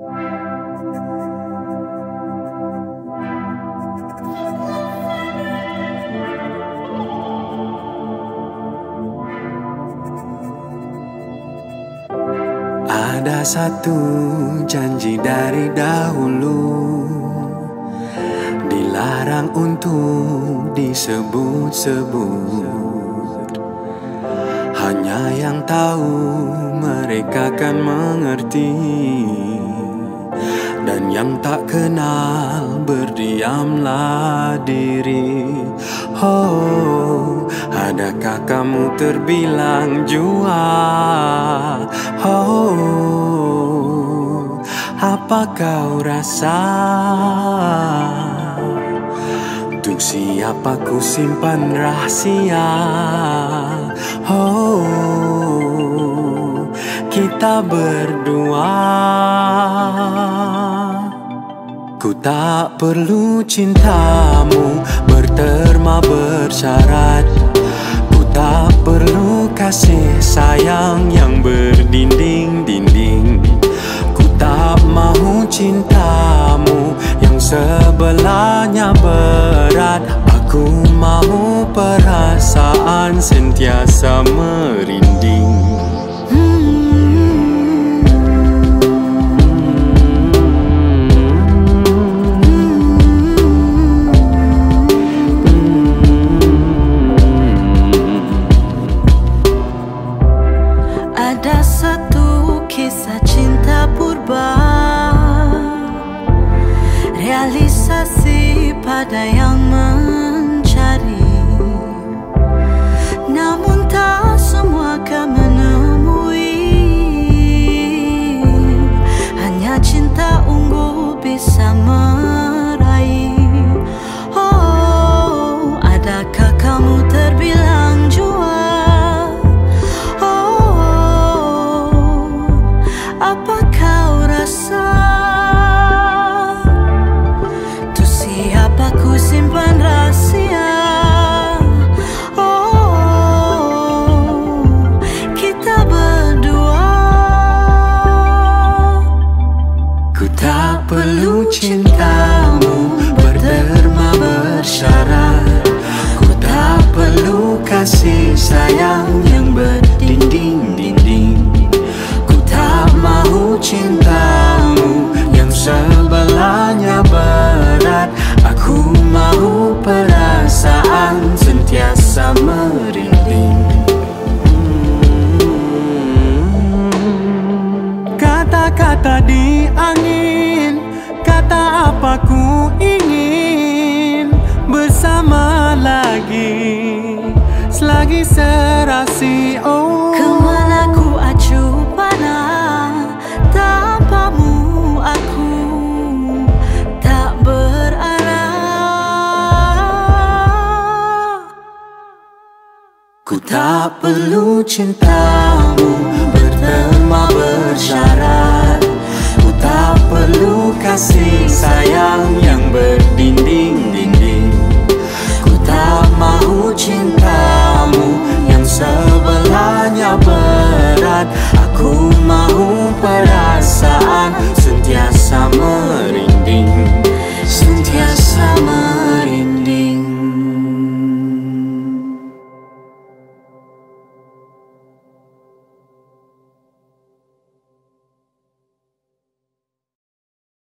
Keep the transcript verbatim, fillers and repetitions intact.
Ada satu janji dari dahulu, dilarang untuk disebut-sebut. Hanya yang tahu mereka kan mengerti, dan yang tak kenal berdiamlah diri. Oh, adakah kamu terbilang jua? Oh, apa kau rasa? Untuk siapa ku simpan rahasia? Oh, kita berdua. Ku tak perlu cintamu berterma bersyarat. Ku tak perlu kasih sayang yang berdinding-dinding. Ku tak mahu cintamu yang sebelahnya berat. Aku mahu perasaan sentiasa merinding. Ada satu kisah cinta purba, realisasi pada yang mencari. Namun tak semua akan menemui. Hanya cinta ungu bisa meraih. Oh, adakah kamu terbilang jua? Apa kau rasa? Tu siapa ku simpan rahasia? Oh, kita berdua. Ku tak perlu cintamu berderma bersyarat. Ku tak perlu kasih sayang yang berdinding-dinding. Mahu cintamu yang sebelahnya berat. Aku mahu perasaan sentiasa merinding. Kata-kata di angin, kata apa ku ingin bersama lagi, selagi serasi. Oh, kemana ku acuh panah? Tanpamu aku tak berarah. Ku tak perlu cintamu berterma bersyarat. Ku tak perlu kasih sayang yang berdinding-dinding. Ku tak mahu cintamu yang sebelahnya berat. Aku mahu perasaan